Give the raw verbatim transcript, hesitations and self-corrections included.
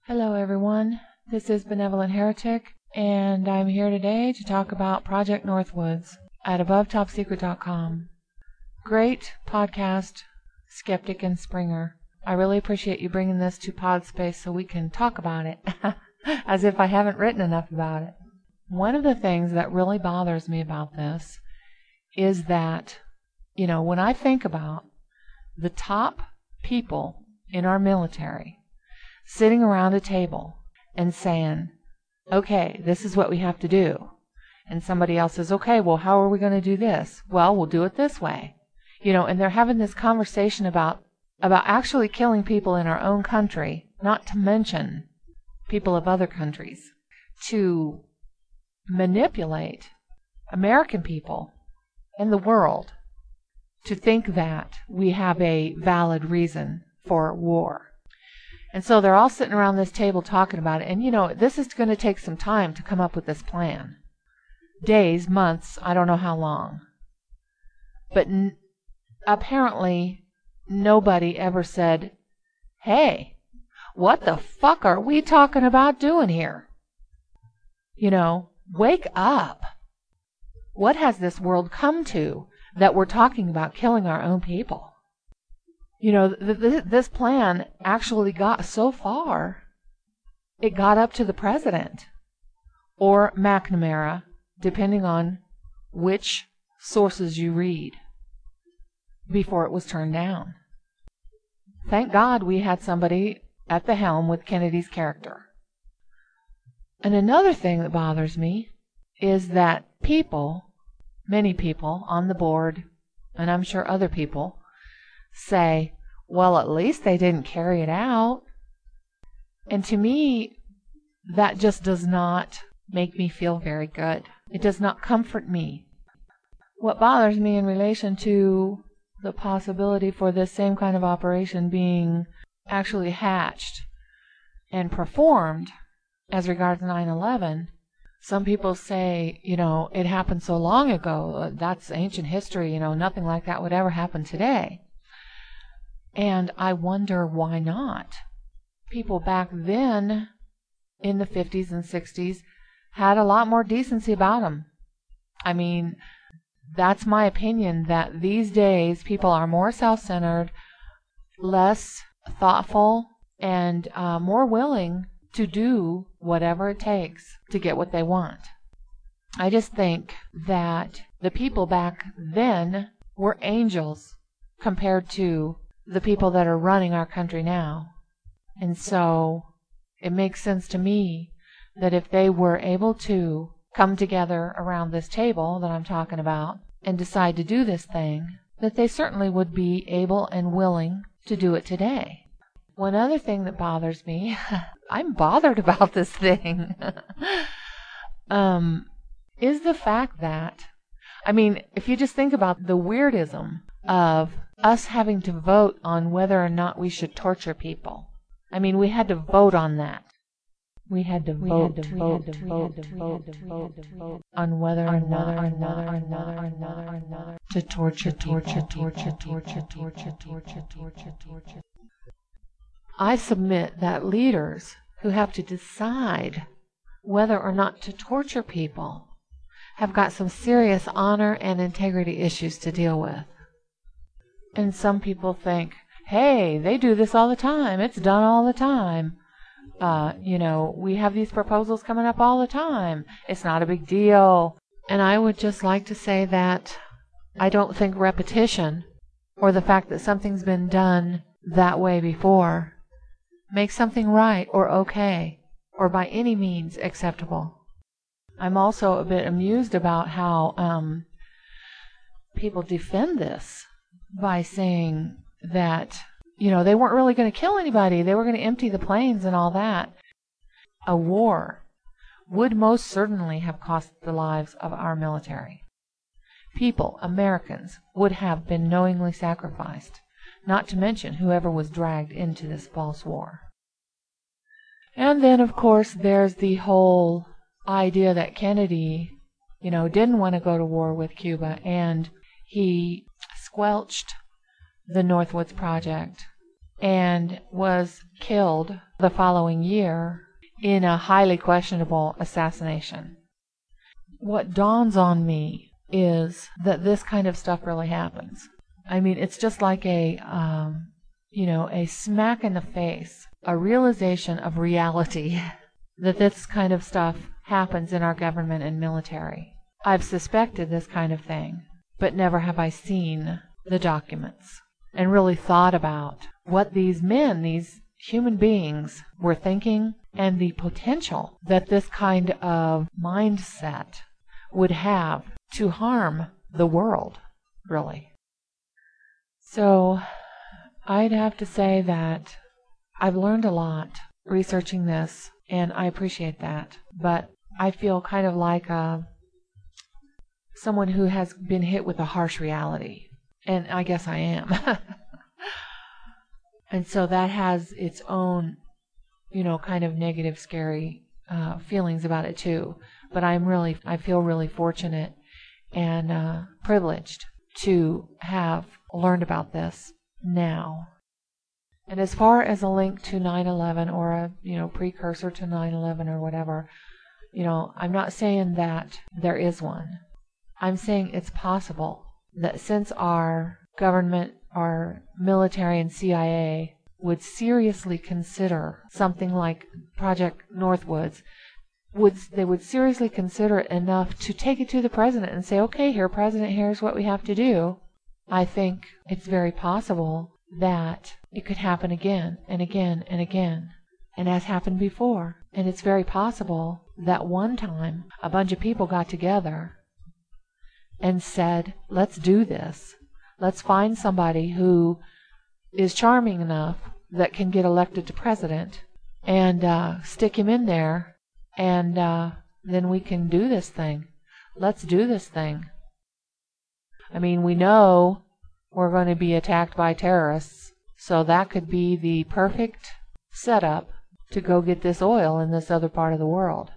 Hello everyone, this is Benevolent Heretic, and I'm here today to talk about Project Northwoods at above top secret dot com. Great podcast, Skeptic and Springer. I really appreciate you bringing this to Podspace so we can talk about it, as if I haven't written enough about it. One of the things that really bothers me about this is that, you know, when I think about the top people in our military sitting around a table and saying, okay, this is what we have to do. And somebody else says, okay, well, how are we going to do this? Well, we'll do it this way. You know, and they're having this conversation about, about actually killing people in our own country, not to mention people of other countries, to manipulate American people and the world to think that we have a valid reason for war. And so they're all sitting around this table talking about it. And, you know, this is going to take some time to come up with this plan. Days, months, I don't know how long. But n- apparently nobody ever said, hey, what the fuck are we talking about doing here? You know, wake up. What has this world come to that we're talking about killing our own people? You know, th- th- this plan actually got so far, it got up to the president or McNamara, depending on which sources you read, before it was turned down. Thank God we had somebody at the helm with Kennedy's character. And another thing that bothers me is that people, many people on the board, and I'm sure other people, say, well, at least they didn't carry it out. And to me, that just does not make me feel very good. It does not comfort me. What bothers me in relation to the possibility for this same kind of operation being actually hatched and performed as regards nine eleven, some people say, you know, it happened so long ago, that's ancient history, you know, nothing like that would ever happen today. And I wonder why not. People back then, in the fifties and sixties, had a lot more decency about them. I mean, that's my opinion, that these days people are more self-centered, less thoughtful, and uh, more willing to do whatever it takes to get what they want. I just think that the people back then were angels compared to the people that are running our country now. And so it makes sense to me that if they were able to come together around this table that I'm talking about and decide to do this thing, that they certainly would be able and willing to do it today. One other thing that bothers me, I'm bothered about this thing, um, is the fact that, I mean, if you just think about the weirdism of us having to vote on whether or not we should torture people. I mean, we had to vote on that. We had to vote, to vote, to vote, to vote, to vote, to vote on whether or not, or not, or not, or not, or not, to torture, torture, torture, torture, torture, torture, torture, torture. I submit that leaders who have to decide whether or not to torture people have got some serious honor and integrity issues to deal with. And some people think, hey, they do this all the time. It's done all the time. Uh, you know, we have these proposals coming up all the time. It's not a big deal. And I would just like to say that I don't think repetition or the fact that something's been done that way before makes something right or okay or by any means acceptable. I'm also a bit amused about how um, people defend this by saying that, you know, they weren't really going to kill anybody. They were going to empty the planes and all that. A war would most certainly have cost the lives of our military. People, Americans, would have been knowingly sacrificed, not to mention whoever was dragged into this false war. And then, of course, there's the whole idea that Kennedy, you know, didn't want to go to war with Cuba, and he squelched the Northwoods Project and was killed the following year in a highly questionable assassination. What dawns on me is that this kind of stuff really happens. I mean, it's just like a, um, you know, a smack in the face, a realization of reality that this kind of stuff happens in our government and military. I've suspected this kind of thing, but never have I seen the documents and really thought about what these men, these human beings, were thinking and the potential that this kind of mindset would have to harm the world, really. So I'd have to say that I've learned a lot researching this, and I appreciate that. But I feel kind of like uh, someone who has been hit with a harsh reality, and I guess I am. And so that has its own, you know, kind of negative, scary uh, feelings about it too. But I'm really, I feel really fortunate and uh, privileged to have learned about this now. And as far as a link to nine eleven or a, you know, precursor to nine eleven or whatever, you know, I'm not saying that there is one. I'm saying it's possible that since our government, our military and C I A would seriously consider something like Project Northwoods, would they would seriously consider it enough to take it to the president and say, okay, here, President, here's what we have to do. I think it's very possible that it could happen again and again and again, and has happened before. And it's very possible that one time a bunch of people got together and said, let's do this. Let's find somebody who is charming enough that can get elected to president and uh, stick him in there, and uh, then we can do this thing. Let's do this thing. I mean, we know we're going to be attacked by terrorists, so that could be the perfect setup to go get this oil in this other part of the world.